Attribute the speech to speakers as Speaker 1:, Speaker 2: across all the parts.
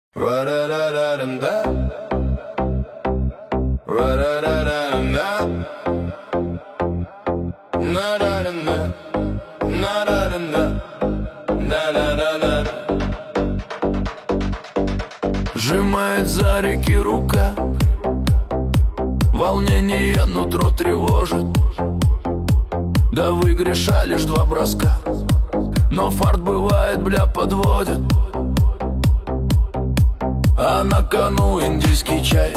Speaker 1: Сжимает за реки рука, волнение нутро тревожит. Да выигрыша лишь 2 броска, но фарт бывает, бля, подводит. А на кону индийский чай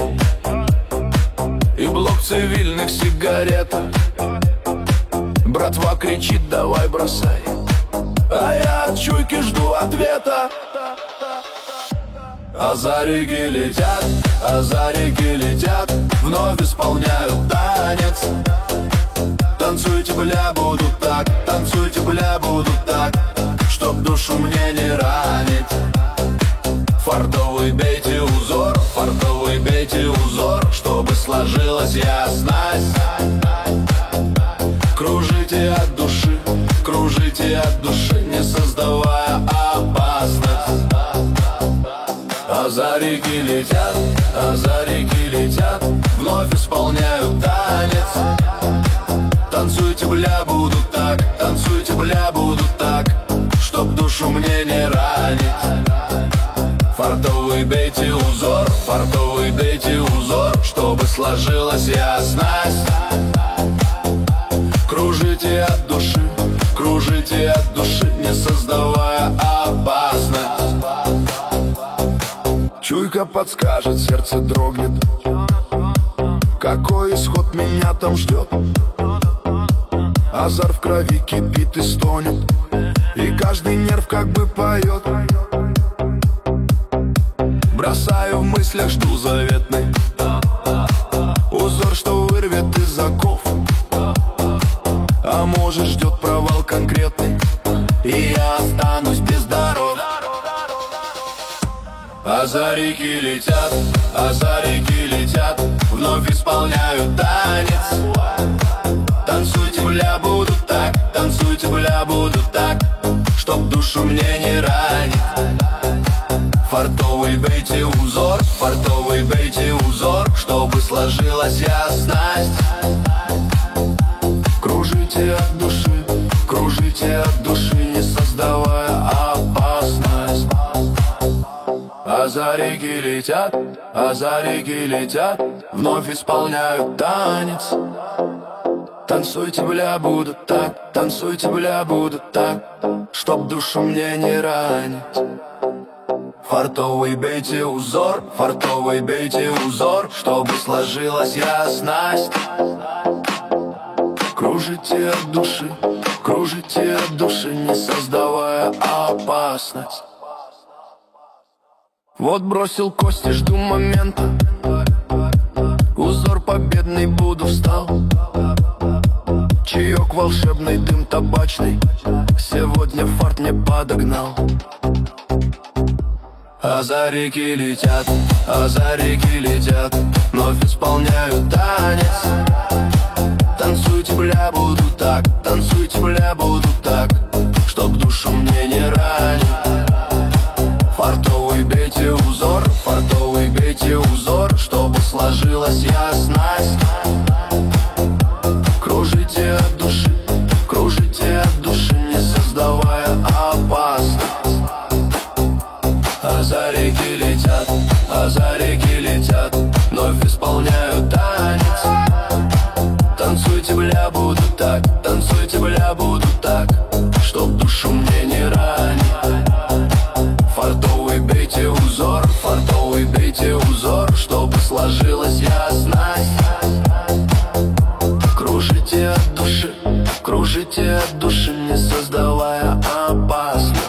Speaker 1: и блок цивильных сигарет. Братва кричит: давай бросай, а я от чуйки жду ответа. А за реки летят, а за реки летят, вновь исполняют танец. Танцуйте, бля, буду так, танцуйте, бля, буду так, чтоб душу мне не ранить. Фартовый бейте узор, фартовый бейте узор, чтобы сложилась ясность. Кружите от души, кружите от души, не создавая опасность. А за реки летят, а за реки летят, вновь исполняют танец. Танцуйте, бля, буду так, танцуйте, бля, буду так, чтоб душу мне не ранить. Фартовый бейте узор, фартовый бейте узор, чтобы сложилась ясность. Кружите от души, кружите от души, не создавая опасность. Чуйка подскажет, сердце дрогнет, какой исход меня там ждет. Азарт в крови кипит и стонет, и каждый нерв как бы поет. Бросаю в мыслях, жду заветный узор, что вырвет из оков. А может, ждет провал конкретный, и я останусь без дорог. А за реки летят, а за реки летят, вновь исполняют танец. Танцуйте, бля, буду так, танцуйте, бля, буду так, чтоб душу мне не ранить. Фартовый бейте узор, фартовый бейте узор, чтобы сложилась ясность. Кружите от души, кружите от души, не создавая опасность. А за реки летят, а за реки летят, вновь исполняют танец. Танцуйте, бля, буду так, танцуйте, бля, буду так, чтоб душу мне не ранить. Фартовый бейте узор, фартовый бейте узор, чтобы сложилась ясность. Кружите от души, кружите от души, не создавая опасность. Вот бросил кости, жду момента, узор победный буду встал. Чаек волшебный, дым табачный, сегодня фарт мне подогнал. А за реки летят, а за реки летят, вновь исполняют танец. Танцуйте, бля, буду так, танцуйте, бля, буду так, чтоб душу мне не ранить. Фартовый бейте узор, фартовый бейте узор, чтобы сложилась ясность. Кружите от души, кружите от души, не создавая опасность. А за реки летят, а за реки летят, вновь исполняют танец. Танцуйте, бля, буду так, танцуйте, бля, буду так, чтоб душу мне не ранить. Фартовый бейте узор, фартовый бейте узор, чтобы сложилась ясность. Кружите от души, кружите от души, не создавая опасность.